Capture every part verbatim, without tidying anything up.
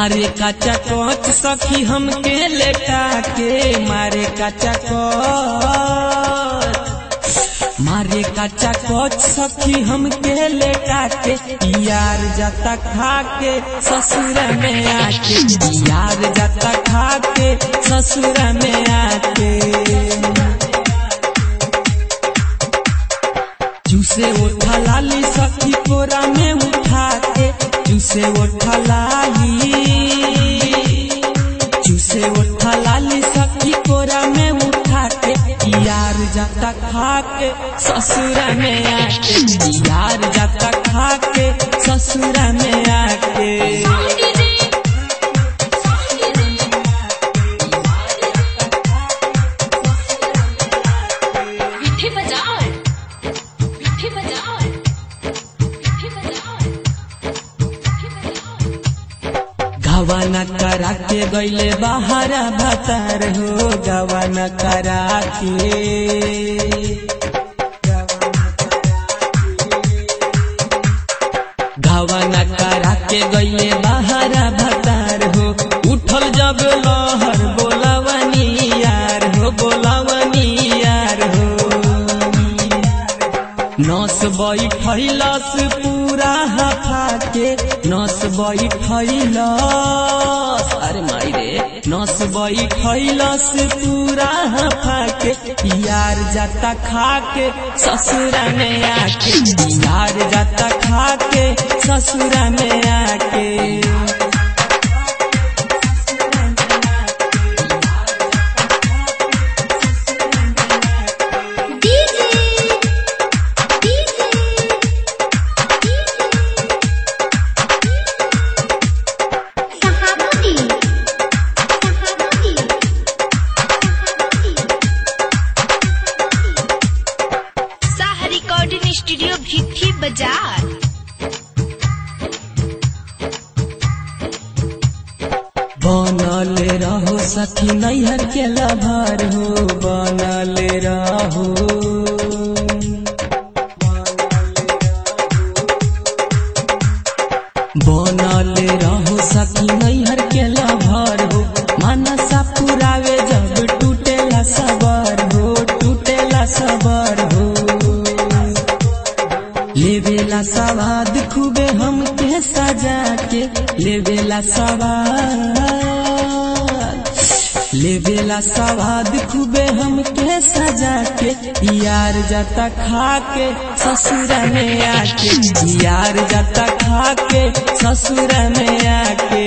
मारे काचा कोच सखी हमके लेटा के मारे काचा कोच मारे काचा कोच सखी हमके लेटा के यार जाता खा के ससुर में आके यार जाता खा के ससुर में आके चूसे उठा लाली सखी कोरा में उठा के चूसे उठा लाली चूसे उठा लाली सखी कोरा में उठा के यार जाता खा के ससुर में आके यार जाता खा के ससुर में आके गवाना करा के गईले बाहर भतार हो गवाना करा के गवाना करा के गईले बाहर भतार हो उठल जब लहर बोलावनी यार हो बोलावनी यार हो नस बैठलस पूरा हफा के नस बैठलस अरे माई रे नस बैठलस पूरा हफा के यार जाता खा के ससुर में आके यार जाता खा के ससुर में आके स्टूडियो भिट्ठी बाजार बनल रहो सखी नैहर के लभर हो बनल रहो बनल रहो सखी नैहर के लभर हो मनसा पुरावे जब टूटेला सबर हो टूटेला सबर हो लेवेला सवाद खूबे हमके सजा के लेवेला सवाद लेवेला सवाद खूबे हमके सजा के यार जाता खा के ससुर में आके यार जाता खा के ससुर में आके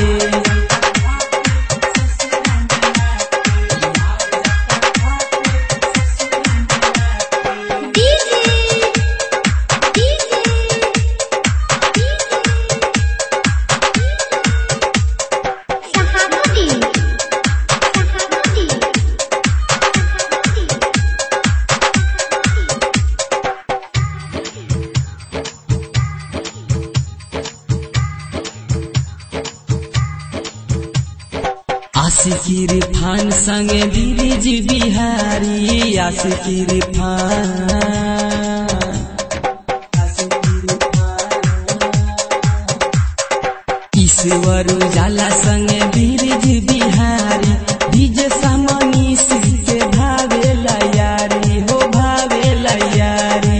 आशिकी रिफान संगे बीरिज बिहारी आशिकी रिफान ईश्वर उजाला संगे बीरिज बिहारी डीजे सामनी से भावेला यारी हो भावेला यारी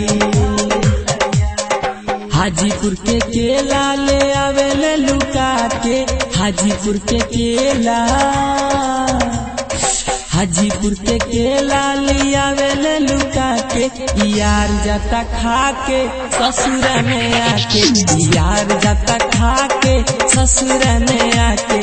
हाजीपुर के केला ले आवेले लुका के हाजीपुर के केला हाजीपुर के केला लियावेले लुका के यार जाता खा के ससुर में आके यार जाता खा के ससुर में आके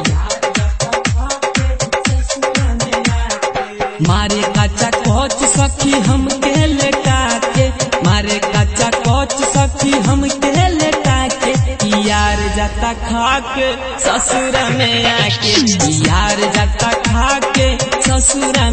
मारे काचा कोच सखी हमके लेटा के मारे काचा कोच सखी हमके लेटा के यार जाता खा के ससुर में आके यार जाता खा के ससुर